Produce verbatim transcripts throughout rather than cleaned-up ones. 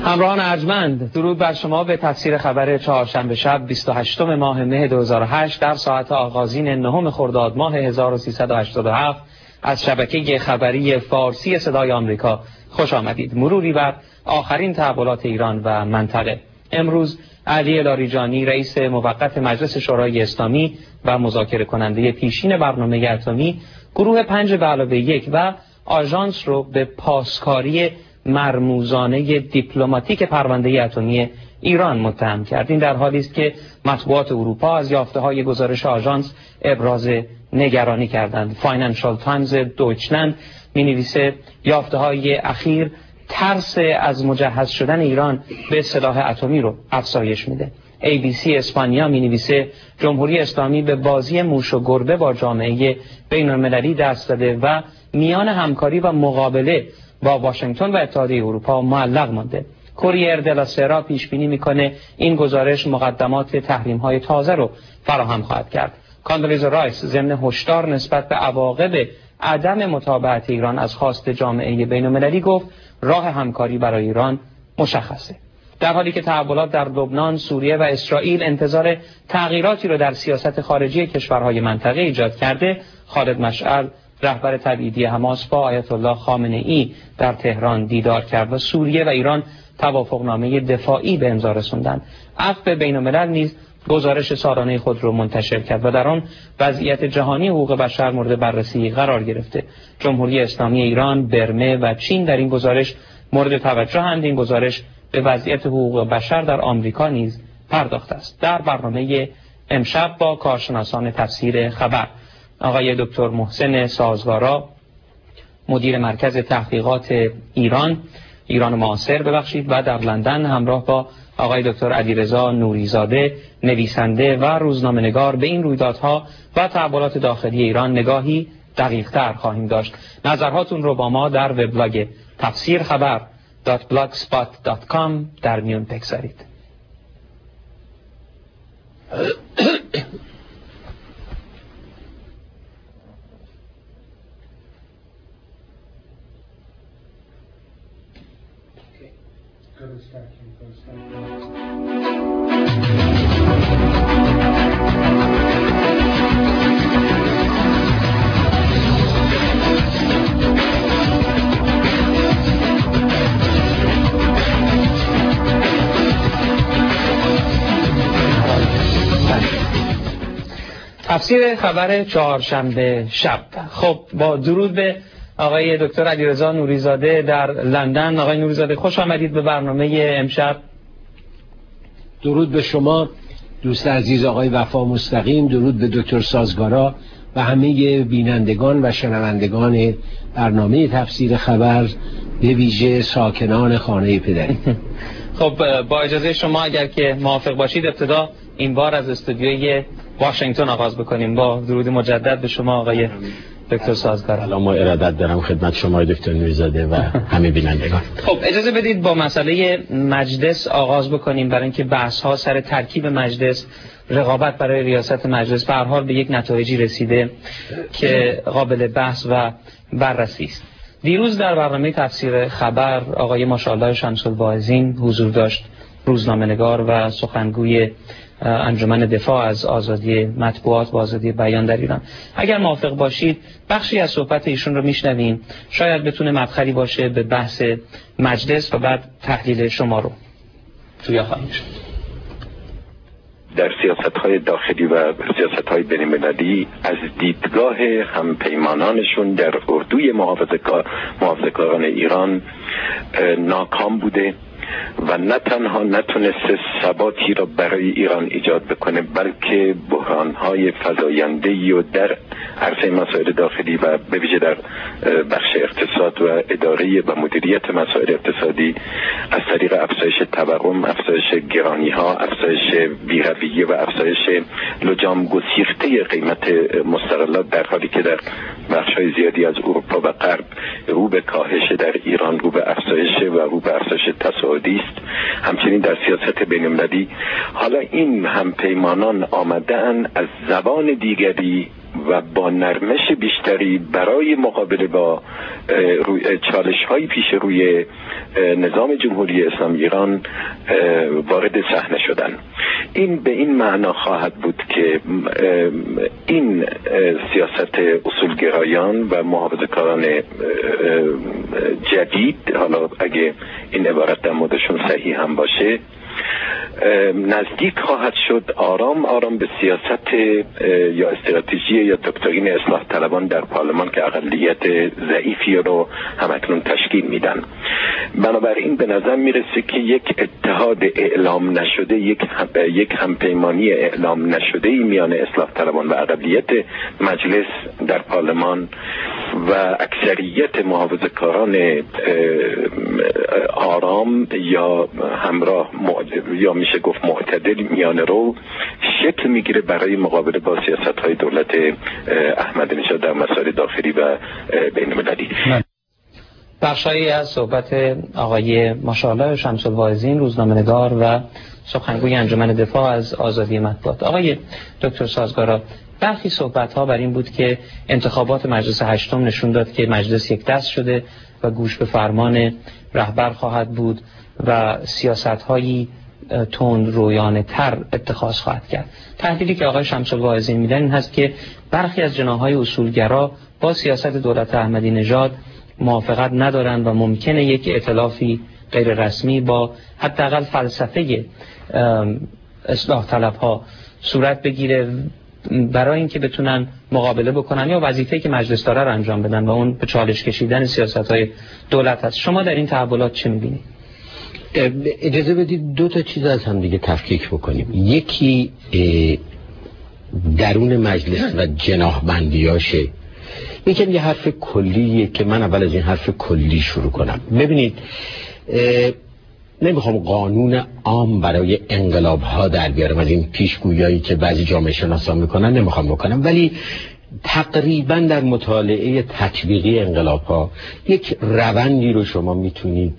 همراهان ارجمند، درود بر شما به تفسیر خبر چهارشنبه شب بیست و هشتم ماه مه دو هزار و هشت در ساعت آغازین نهم خرداد ماه هزار و سیصد و هشتاد و هفت از شبکه خبری فارسی صدای آمریکا خوش آمدید. مروری بر آخرین تحولات ایران و منطقه. امروز علی لاریجانی رئیس موقت مجلس شورای اسلامی و مذاکره کننده پیشین برنامه اتمی گروه پنج به علاوه یک و آژانس رو به پاسکاری مرموزانه دیپلماتیک پرونده اتمی ایران متهم کرد. این در حالی است که مطبوعات اروپا از یافته‌های گزارش آژانس ابراز نگرانی کردند. فاینانشال تایمز دویچلند می‌نویسه یافته‌های اخیر ترس از مجهز شدن ایران به سلاح اتمی رو افزایش میده. ای بی سی اسپانیا می‌نویسه جمهوری اسلامی به بازی موش و گربه با جامعه بین‌المللی دست داده و میان همکاری و مقابله با واشنگتن و اتحادیه اروپا معلق مانده. کوریر دلا سرا پیش بینی میکنه این گزارش مقدمات تحریم های تازه رو فراهم خواهد کرد. کاندولیزا رایس ضمن هشدار نسبت به عواقب عدم متابعت ایران از خواست جامعه بین‌المللی گفت راه همکاری برای ایران مشخصه. در حالی که تحولات در لبنان، سوریه و اسرائیل انتظار تغییراتی رو در سیاست خارجی کشورهای منطقه ایجاد کرده، خالد مشعل رهبر تبعیدی حماس با آیت الله خامنه ای در تهران دیدار کرد و سوریه و ایران توافقنامه دفاعی به امضا رسوندند. عفو بین‌الملل نیز گزارش سالانه خود را منتشر کرد و در آن وضعیت جهانی حقوق بشر مورد بررسی قرار گرفته. جمهوری اسلامی ایران، برمه و چین در این گزارش مورد توجه‌اند. این گزارش به وضعیت حقوق بشر در آمریکا نیز پرداخته است. در برنامه امشب با کارشناسان تفسیر خبر آقای دکتر محسن سازگارا، مدیر مرکز تحقیقات ایران ایران معاصر ببخشید و در لندن، همراه با آقای دکتر علیرضا نوریزاده، نویسنده و روزنامه‌نگار، به این رویدادها و تحولات داخلی ایران نگاهی دقیق‌تر خواهیم داشت. نظرهاتون رو با ما در وبلاگ تفسیر خبر دات بلاگسپات دات کام در میون بگذارید. تفسیر خبر چهارشنبه شب. خب با درود به آقای دکتر علیرضا نوریزاده در لندن. آقای نوریزاده خوش آمدید به برنامه امشب. درود به شما دوست عزیز آقای وفا مستقیم، درود به دکتر سازگارا و همه بینندگان و شنوندگان برنامه تفسیر خبر، به ویژه ساکنان خانه پدری. خب با اجازه شما اگر که موافق باشید ابتدا این بار از استودیوی واشنگتن آغاز بکنیم با درود مجدد به شما آقای دکتر سازگارا. سلام و ارادت دارم خدمت شما دکتر نوریزاده و همه بینندگان. خب اجازه بدید با مسئله مجلس آغاز بکنیم، برای اینکه بحث ها سر ترکیب مجلس، رقابت برای ریاست مجلس به هر حال به یک نتایجی رسیده که قابل بحث و بررسی است. دیروز در برنامه تفسیر خبر آقای ماشاءالله شمس‌الواعظین حضور داشت، روزنامه‌نگار و سخنگوی انجمن دفاع از آزادی مطبوعات و آزادی بیان در ایران. اگر موافق باشید بخشی از صحبت ایشون رو میشنویم، شاید بتونه مدخلی باشه به بحث مجلس و بعد تحلیل شما رو توی خواهیم شد. در سیاست‌های داخلی و سیاست‌های بین‌المللی از دیدگاه همپیمانانشون در اردوی محافظه‌کاران ایران ناکام بوده و نه تنها نتونسته ثباتی را برای ایران ایجاد بکنه، بلکه بحران‌های فزاینده‌ای و در عرصه مسائل داخلی و به ویژه در بخش اقتصاد و اداره و مدیریت مسائل اقتصادی از طریق افزایش تورم، افزایش گرانی‌ها، افزایش بی‌رویه و افزایش لجام گسیخته قیمت مستقلات، در حالی که در بخش‌های زیادی از اروپا و غرب رو به کاهش، در ایران رو به افزایش و رو به افزایش تصاعدی است. همچنین در سیاست بین‌المللی حالا این همپیمانان آمدن از زبان دیگری و با نرمش بیشتری برای مقابله با چالش های پیش روی نظام جمهوری اسلامی ایران وارد صحنه شدن. این به این معنا خواهد بود که این سیاست اصولگرایان و محافظه‌کاران جدید، حالا اگه این عبارت در موردشون صحیح هم باشه، نزدیک خواهد شد آرام آرام به سیاست یا استراتژی یا دکترین اصلاح طلبان در پارلمان که اقلیت ضعیفی رو همکنون تشکیل میدن. بنابراین به نظر میرسه که یک اتحاد اعلام نشده، یک هم یک همپیمانی اعلام نشده میان اصلاح طلبان و اقلیت مجلس در پارلمان و اکثریت محافظه‌کاران آرام یا همراه یا میشه گفت معتدل میانه رو شکل میگیره برای مقابله با سیاست‌های دولت احمدی نژاد در مسائل داخلی و بین‌المللی. بخشایی از صحبت آقای ماشاءالله شمس الواعظین، روزنامه‌نگار و سخنگوی انجمن دفاع از آزادی مطبوعات. آقای دکتر سازگارا، برخی صحبت‌ها بر این بود که انتخابات مجلس هشتم نشون داد که مجلس یک دست شده و گوش به فرمان رهبر خواهد بود و سیاست‌هایی تند رویانه تر اتخاذ خواهد کرد. تحلیلی که آقای شمس الواعظین میدن این هست که برخی از جناح‌های اصولگرا با سیاست دولت احمدی نژاد موافقت ندارند و ممکنه یک ائتلافی غیر رسمی با حداقل فلسفه اصلاح طلب‌ها صورت بگیره برای اینکه بتونن مقابله بکنن یا وظیفه‌ای که مجلس داره رو انجام بدن و اون به چالش کشیدن سیاست‌های دولت هست. شما در این تحولات چه می‌بینید؟ اجازه بدید دو تا چیز از هم دیگه تفکیک بکنیم. یکی درون مجلس و جناح بندیاشه. یکم یه حرف کلیه که من اول از این حرف کلی شروع کنم. ببینید، نمیخوام قانون عام برای انقلاب ها در بیارم، از این پیشگویایی که بعضی جامعه شناسان میکنن نمیخوام بکنم، ولی تقریبا در مطالعه تطبیقی انقلاب ها یک روندی رو شما میتونید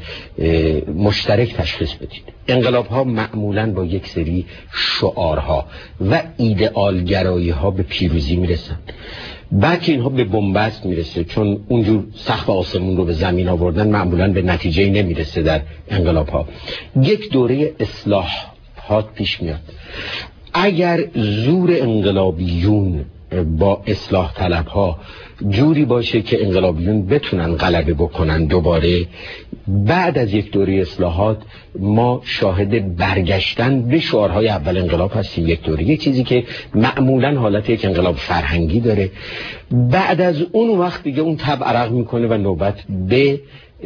مشترک تشخیص بدید. انقلاب ها معمولا با یک سری شعارها و ایدئالگرایی ها به پیروزی میرسن، بعد که اینها به بنبست میرسه، چون اونجور سقف آسمون رو به زمین آوردن معمولا به نتیجه نمیرسه. در انقلاب ها یک دوره اصلاحات پیش میاد. اگر زور انقلابیون با اصلاح طلب ها جوری باشه که انقلابیون بتونن غلبه بکنن دوباره، بعد از یک دوره اصلاحات ما شاهد برگشتن به شعارهای اول انقلاب هستیم. یک دوره، یک چیزی که معمولا حالت یک انقلاب فرهنگی داره. بعد از اون وقت دیگه اون تب عرق میکنه و نوبت به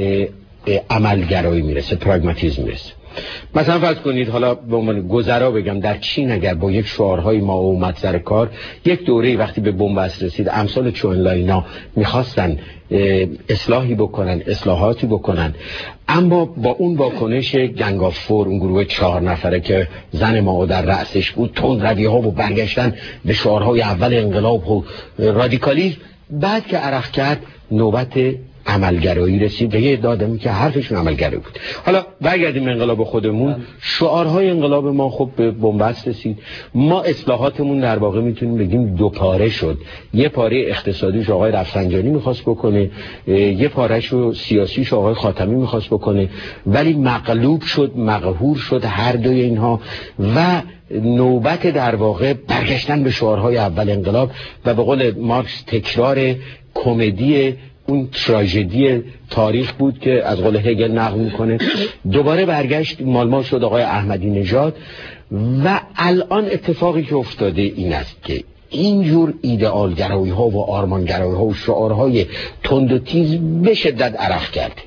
عملگرایی میرسه، پراگماتیسم میرسه. مثلا فرض کنید، حالا به عنوان گذرا بگم، در چین اگر با یک شعارهای ما اومد سر کار، یک دوره وقتی به بنبست رسید، امثال چونلاینا میخواستن اصلاحی بکنن، اصلاحاتی بکنن، اما با اون واکنش گنگ آف فور، اون گروه چهار نفره که زن ماو در رأسش بود، تند روی ها و برگشتن به شعارهای اول انقلاب و رادیکالیسم، بعد که عرق کرد نوبت عملگرایی رسید به یه دادمی که حرفشون عملگرایی بود. حالا برگردیم انقلاب خودمون، شعارهای انقلاب ما خب به بنبست رسید. ما اصلاحاتمون در واقع میتونیم بگیم دو پاره شد. یه پاره اقتصادیش آقای رفسنجانی میخواست بکنه، یه پارهشو سیاسیش آقای خاتمی میخواست بکنه، ولی مغلوب شد، مقهور شد هر دوی اینها و نوبت در واقع برگشتن به شعارهای اول انقلاب و به قول مارکس تکرار کمدی اون تراژدی تاریخ بود که از قول هگل نقل میکنه. دوباره برگشت، مالمال شد آقای احمدی نژاد و الان اتفاقی که افتاده این است که اینجور ایدئالگرایی ها و آرمانگرایی ها و شعارهای تند و تیز به شدت عرق کرده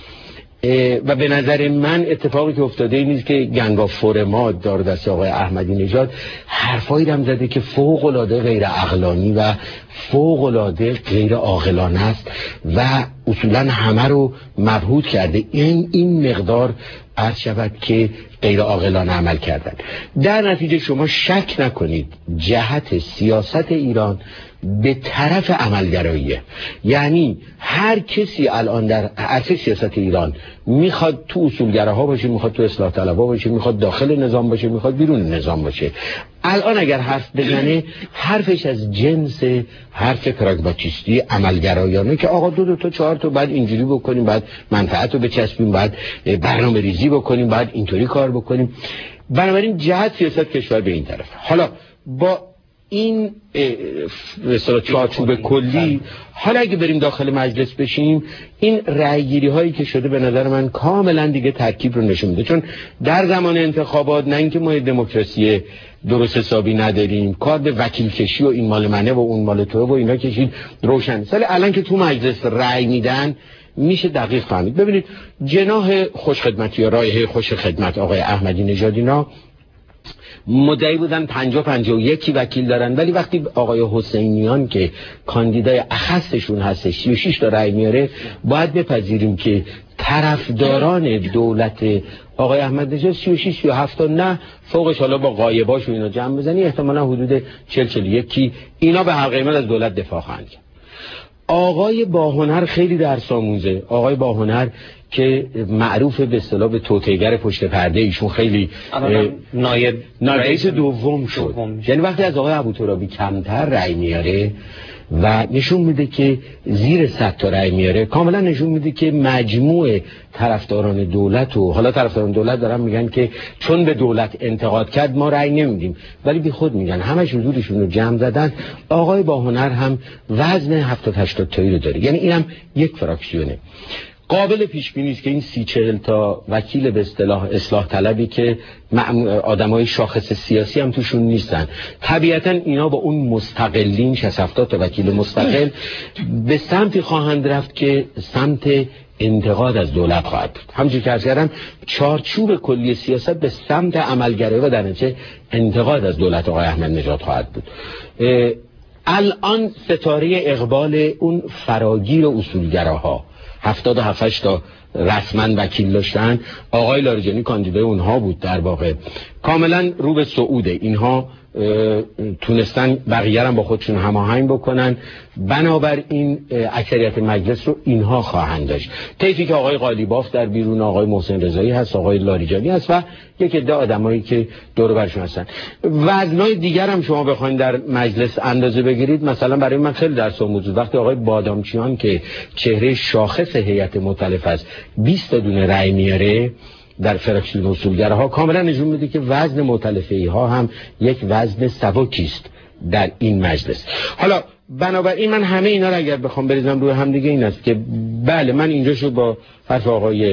و به نظر من اتفاقی که افتاده این نیست که گنگ آف فور ما دار دست آقای احمدی نژاد حرفایی رم زده که فوق العاده غیر عقلانی و فوق العاده غیر عاقلانه است و اصولا همه رو مبهوت کرده. این این مقدار عرض شود که غیر عاقلانه عمل کردن. در نتیجه شما شک نکنید جهت سیاست ایران به طرف عملگراییه. یعنی هر کسی الان در عرصه سیاست ایران میخواد تو اصولگراها باشه، میخواد تو اصلاح طلبها باشه، میخواد داخل نظام باشه، میخواد بیرون نظام باشه. الان اگر حرف بزنه حرفش از جنس حرف پراگماتیستی عملگرایانه که آقا دو دو تا چهار تا بعد اینجوری بکنیم، بعد منفعت رو بچسبیم، بعد برنامه ریزی بکنیم، بعد اینطوری کار بکنیم. بنابراین جهت سیاست کشور به این طرف. حالا با این مثلا چارچوب کلی، حالا اگه بریم داخل مجلس بشیم، این رأیگیری هایی که شده به نظر من کاملا دیگه ترکیب رو نشون میده. چون در زمان انتخابات نه اینکه ما دموکراسی درست حسابی نداریم، کار به وکیل کشی و این مال منه و اون مال تو و اینا کشید روشن. سال الان که تو مجلس رأی میدن میشه دقیق فهمید. ببینید جناح خوشخدمتی یا رایحه خوش خدمت آقای احمدی نژاد اینا مدعی بودن پنجاه پنجاه و یکی وکیل دارن، ولی وقتی آقای حسینیان که کاندیدای اخصشون هستش سی و شش تا رأی میاره، باید بپذیریم که طرفداران دولت آقای احمد نژاد سی و شش سی و هفت تا نه فوقش، حالا با غایباش و اینا جمع بزنی احتمالاً حدود چهل چهل و یک اینا به هر قیمت از دولت دفاع خواهند کرد. آقای باهنر خیلی درس آموزه. آقای باهنر که معروف به اصطلاح به توطئه‌گر پشت پرده، ایشون خیلی نایب رئیس دوم شد دوم. یعنی وقتی از آقای ابوترابی کمتر رأی میاره و نشون میده که زیر صد تا رأی میاره، کاملا نشون میده که مجموع طرفداران دولت و حالا طرفداران دولت دارن میگن که چون به دولت انتقاد کرد ما رأی نمیدیم، ولی بی خود میگن همش حضورشون رو جمع زدن. آقای باهنر هم وزن هفتاد هشتاد تایی رو داره، یعنی اینم یک فراکسیونه. قابل پیش بینی است که این سی چهل تا وکیل به اصطلاح اصلاح طلبی که آدمای شاخص سیاسی هم توشون نیستن، طبیعتا اینا با اون مستقلین شصت هفتاد تا وکیل مستقل به سمتی خواهند رفت که سمت انتقاد از دولت خواهد بود. همونجوری که عرض کردم چارچوب کلی سیاست به سمت عملگرایی و در نتیجه انتقاد از دولت آقای احمد نژاد خواهد بود. الان ستاره اقبال اون فراگیر و اصولگراها هفتاد و هفت تا رسما وکیل داشتن، آقای لاریجانی کاندیدای اونها بود، در واقع کاملا رو به صعوده. اینها تونستن بقیه هم با خودشون هماهنگ بکنن، بنابراین اکثریت مجلس رو اینها خواهند داشت. طیفی که آقای قالیباف در بیرون، آقای محسن رضایی هست، آقای لاریجانی هست و یک عده آدمایی که دور و برشون هستن. وزنای دیگر هم شما بخواید در مجلس اندازه بگیرید، مثلا برای من خیلی درس آموز بود وقتی آقای بادامچیان که چهره شاخص هیئت مؤتلفه است بیست تا دونه رأی میاره در فراکسیون اصولگراها، کاملا نشون میده که وزن مؤتلفه‌ای ها هم یک وزن سبکی است در این مجلس. حالا بنابراین من همه اینا رو اگر بخوام بریزم روی هم دیگه این است که بله، من اینجا شو با حرف آقای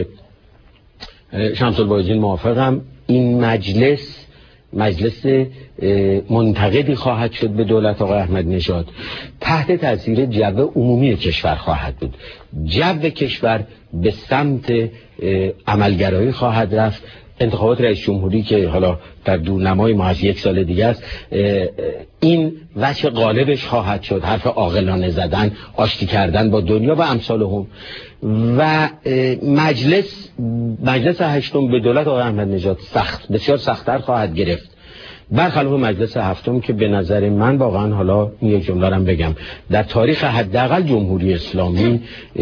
شمس البایزین موافقم. این مجلس مجلس منتقدی خواهد شد به دولت آقای احمد نژاد، تحت تاثیر جو عمومی کشور خواهد بود. جو کشور به سمت عملگرایی خواهد رفت. انتخابات رئیس جمهوری که حالا در دورنمای ما از یک سال دیگه است، این وجه غالبش خواهد شد، حرف عاقلانه زدن، آشتی کردن با دنیا و امثالهم. و مجلس مجلس هشتم به دولت آقای احمد نژاد سخت بسیار سخت‌تر خواهد گرفت، برخلاف مجلس هفتم که به نظر من واقعا، حالا این یک جمله رو بگم، در تاریخ حداقل جمهوری اسلامی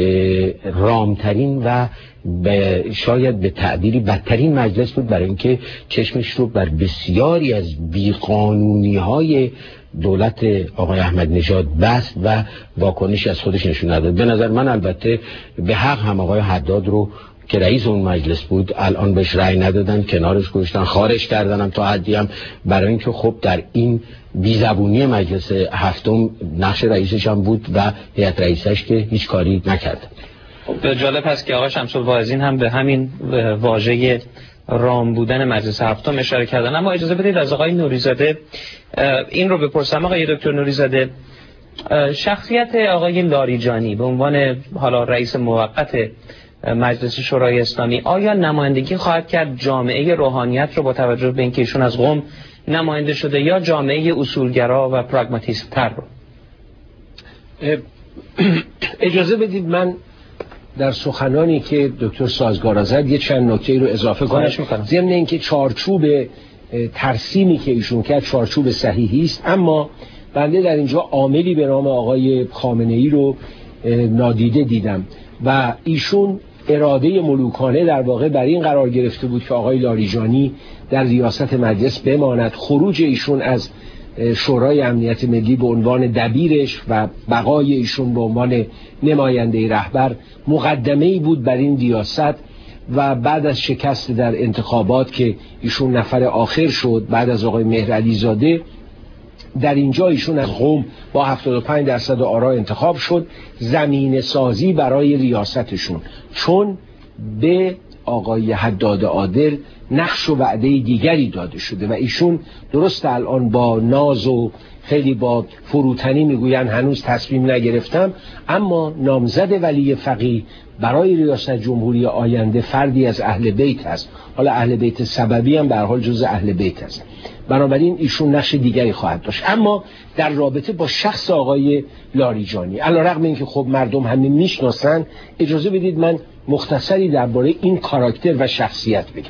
رامترین و به شاید به تعبیری بدترین مجلس بود، برای اینکه چشمش رو بر بسیاری از بیقانونی‌های دولت آقای احمد نژاد بست و واکنش از خودش نشون نداد. به نظر من البته به حق هم آقای حداد رو که رئیس اون مجلس بود الان بهش رأی ندادن، کنارش گذاشتن، خارج کردن هم تا حدی هم، برای اینکه خب در این بیزبونی مجلس هفتم نقش رئیسش هم بود و هیئت رئیسش که هیچ کاری نکرد. به جالب هست که آقای شمس الواعظین هم به همین واژه رام بودن مجلس هفتم اشاره کردن. اما اجازه بدید از آقای نوری‌زاده این رو بپرسم. آقای دکتر نوری‌زاده، شخصیت آقای لاریجانی به عنوان حالا رئیس موقت مجلس شورای اسلامی آیا نمایندگی خواهد کرد جامعه روحانیت رو با توجه به اینکه ایشون از قم نماینده شده، یا جامعه اصولگرا و پراگماتیست تر رو؟ اجازه بدید من در سخنانی که دکتر سازگارا زد یه چند نکته رو اضافه کنم، ضمن اینکه چارچوب ترسیمی که ایشون کرد چارچوب صحیحی است، اما بنده در اینجا عاملی به نام آقای خامنه‌ای رو نادیده دیدم و ایشون اراده ملوکانه در واقع بر این قرار گرفته بود که آقای لاریجانی در ریاست مجلس بماند. خروج ایشون از شورای امنیت ملی به عنوان دبیرش و بقای ایشون به عنوان نماینده رهبر مقدمه‌ای بود بر این ریاست و بعد از شکست در انتخابات که ایشون نفر آخر شد بعد از آقای مهرعلی زاده، در اینجا ایشون از قم با هفتاد و پنج درصد آرا انتخاب شد، زمین سازی برای ریاستشون، چون به آقای حداد عادل نقش و وعده دیگری داده شده و ایشون درست الان با ناز و خیلی با فروتنی میگوین هنوز تصمیم نگرفتم، اما نامزد ولی فقیه برای ریاست جمهوری آینده فردی از اهل بیت است. حالا اهل بیت سببی هم به هر حال جز اهل بیت است، بنابراین ایشون نقش دیگری خواهد داشت. اما در رابطه با شخص آقای لاریجانی، علیرغم اینکه خب مردم همین میشناسن، اجازه بدید من مختصری درباره این کاراکتر و شخصیت بگم.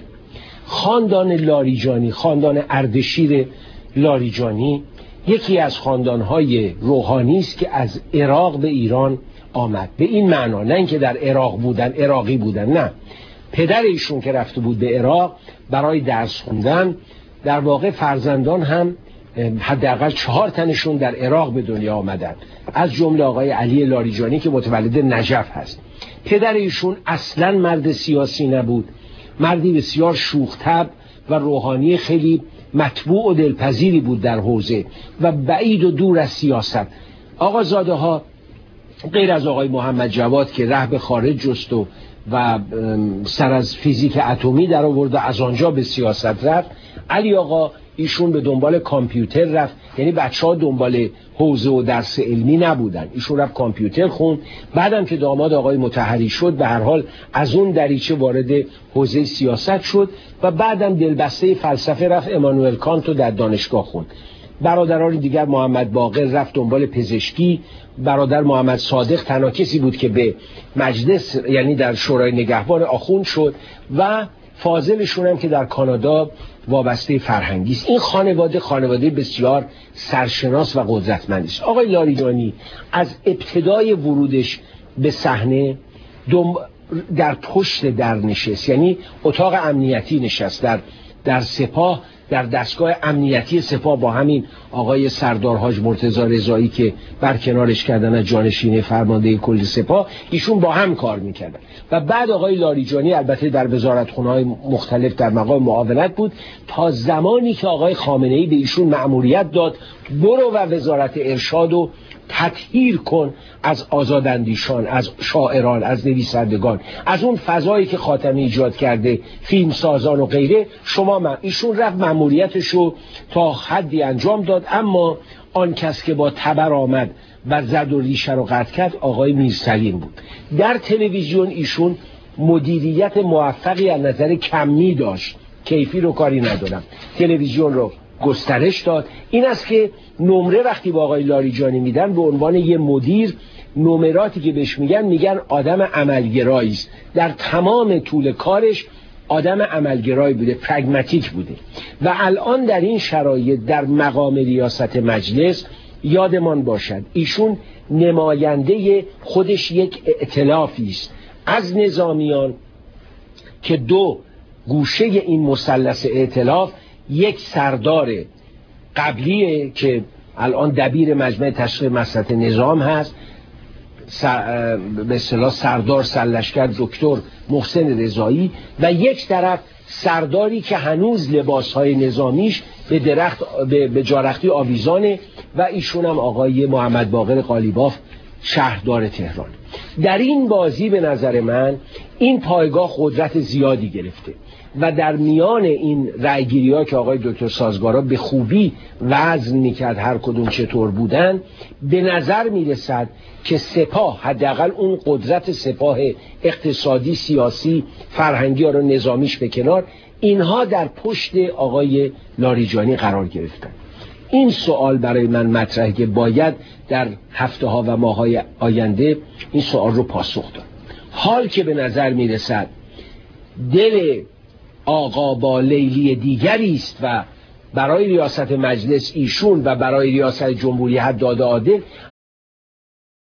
خاندان لاریجانی، خاندان اردشیر لاریجانی یکی از خاندانهای روحانی است که از عراق به ایران آمد. به این معنا نه اینکه در عراق بودن، عراقی بودن، نه، پدر ایشون که رفته بود به عراق برای درس خوندن، در واقع فرزندان هم حداقل چهار تنشون در عراق به دنیا آمدن، از جمله آقای علی لاریجانی که متولد نجف هست. پدر ایشون اصلا مرد سیاسی نبود، مردی بسیار شوخ طبع و روحانی خیلی مطبوع و دلپذیری بود در حوزه و بعید و دور از سیاست. آقا زاده ها غیر از آقای محمد جواد که ره به خارج جست و و سر از فیزیک اتمی در آورد و از آنجا به سیاست رفت، علی آقا ایشون به دنبال کامپیوتر رفت، یعنی بچه ها دنبال حوزه و درس علمی نبودن، ایشون رفت کامپیوتر خوند. بعدم که داماد آقای مطهری شد به هر حال از اون دریچه وارد حوزه سیاست شد و بعدم دلبسته فلسفه رفت امانوئل کانت رو در دانشگاه خوند. برادران دیگر محمد باقر رفت دنبال پزشکی، برادر محمد صادق تنها کسی بود که به مجلس یعنی در شورای نگهبان آخوند شد و فاضلشون هم که در کانادا وابسته فرهنگی است. این خانواده خانواده بسیار سرشناس و قدرتمندی است. آقای لاریجانی از ابتدای ورودش به صحنه در پشت در نشست، یعنی اتاق امنیتی نشست در در سپاه، در دستگاه امنیتی سپاه با همین آقای سردار حاج مرتضی رضایی که برکنارش کردن از جانشین فرمانده کل سپاه، ایشون با هم کار میکردن. و بعد آقای لاریجانی البته در وزارتخانه‌های مختلف در مقام معاونت بود تا زمانی که آقای خامنه‌ای به ایشون مأموریت داد برو و وزارت ارشاد و تطهیر کن از آزاداندیشان، از شاعران، از نویسندگان، از اون فضایی که خاتمی ایجاد کرده، فیلم سازان و غیره. شما من ایشون رفت مأموریتشو تا حدی انجام داد، اما آن کس که با تبر آمد و زد و ریشه رو قطع کرد آقای میرسلیم بود. در تلویزیون ایشون مدیریت موفقی از نظر کمی داشت، کیفی رو کاری ندارم، تلویزیون رو گسترش داد. این است که نمره وقتی با آقای لاریجانی میدن به عنوان یه مدیر، نمراتی که بهش میگن میگن آدم عملگرایی است. در تمام طول کارش آدم عملگرایی بوده، پرگماتیک بوده. و الان در این شرایط در مقام ریاست مجلس یادمان باشد ایشون نماینده خودش یک ائتلافی است از نظامیان که دو گوشه این مثلث ائتلاف، یک سردار قبلیه که الان دبیر مجمع تشریح مصلحت نظام هست، به اصطلاح سردار سرلشکر دکتر محسن رضایی، و یک طرف سرداری که هنوز لباسهای نظامیش به درخت به جارختی آویزانه و ایشون هم آقای محمد باقر قالیباف شهردار تهران. در این بازی به نظر من این پایگاه قدرت زیادی گرفته و در میان این رأیگیری ها که آقای دکتر سازگارا به خوبی وزن میکرد هر کدوم چطور بودن، به نظر میرسد که سپاه، حداقل اون قدرت سپاه اقتصادی، سیاسی، فرهنگی ها رو نظامیش به کنار، اینها در پشت آقای لاریجانی قرار گرفتن. این سوال برای من مطرحه که باید در هفته ها و ماه های آینده این سوال رو پاسخ داد. حال که به نظر میرسد دل آقا با لیلی دیگری است و برای ریاست مجلس ایشون و برای ریاست جمهوری حداد عادل